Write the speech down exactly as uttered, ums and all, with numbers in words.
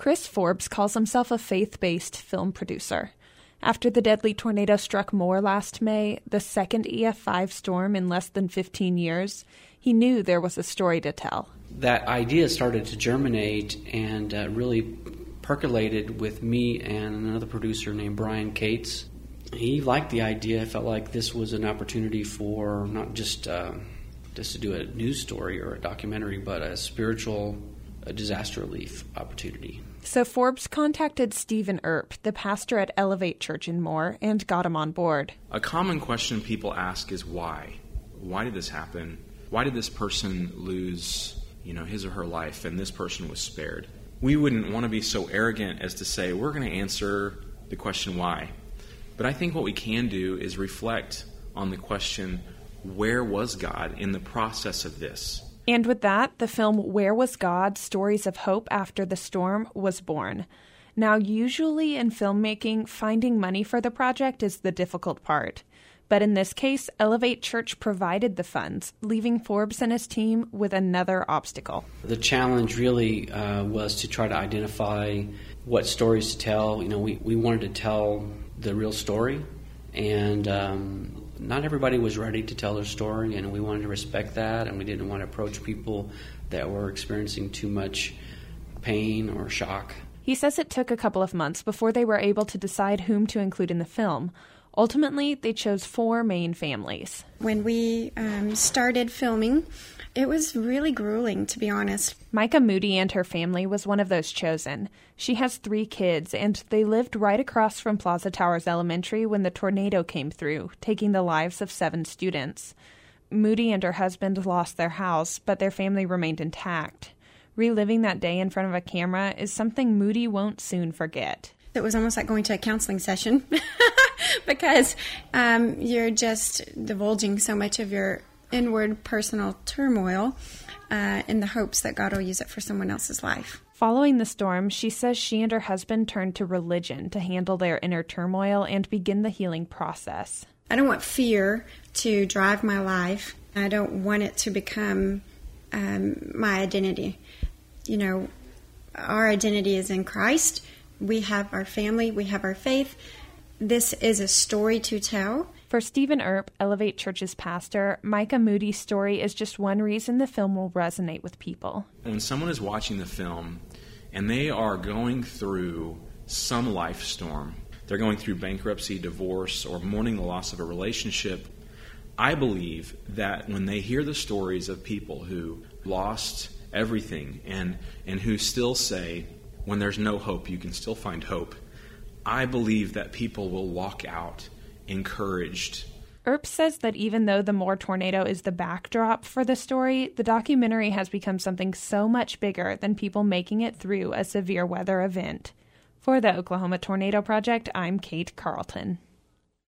Chris Forbes calls himself a faith-based film producer. After the deadly tornado struck Moore last May, the second E F five storm in less than fifteen years, he knew there was a story to tell. That idea started to germinate and uh, really percolated with me and another producer named Brian Cates. He liked the idea, felt like this was an opportunity for not just uh, just to do a news story or a documentary, but a spiritual a disaster relief opportunity. So Forbes contacted Stephen Earp, the pastor at Elevate Church in Moore, and got him on board. A common question people ask is why? Why did this happen? Why did this person lose, you know, his or her life and this person was spared? We wouldn't want to be so arrogant as to say we're going to answer the question why. But I think what we can do is reflect on the question, where was God in the process of this? And with that, the film Where Was God? Stories of Hope After the Storm was born. Now, usually in filmmaking, finding money for the project is the difficult part. But in this case, Elevate Church provided the funds, leaving Forbes and his team with another obstacle. The challenge really uh, was to try to identify what stories to tell. You know, we, we wanted to tell the real story, and um, not everybody was ready to tell their story, and we wanted to respect that, and we didn't want to approach people that were experiencing too much pain or shock. He says it took a couple of months before they were able to decide whom to include in the film. Ultimately, they chose four main families. When we um, started filming, it was really grueling, to be honest. Micah Moody and her family was one of those chosen. She has three kids, and they lived right across from Plaza Towers Elementary when the tornado came through, taking the lives of seven students. Moody and her husband lost their house, but their family remained intact. Reliving that day in front of a camera is something Moody won't soon forget. It was almost like going to a counseling session because um, you're just divulging so much of your inward personal turmoil uh, in the hopes that God will use it for someone else's life. Following the storm, she says she and her husband turned to religion to handle their inner turmoil and begin the healing process. I don't want fear to drive my life. I don't want it to become um, my identity. You know, our identity is in Christ. We have our family. We have our faith. This is a story to tell. For Stephen Earp, Elevate Church's pastor, Micah Moody's story is just one reason the film will resonate with people. When someone is watching the film and they are going through some life storm, they're going through bankruptcy, divorce, or mourning the loss of a relationship, I believe that when they hear the stories of people who lost everything and, and who still say, when there's no hope, you can still find hope, I believe that people will walk out encouraged. Earp says that even though the Moore tornado is the backdrop for the story, the documentary has become something so much bigger than people making it through a severe weather event. For the Oklahoma Tornado Project, I'm Kate Carlton.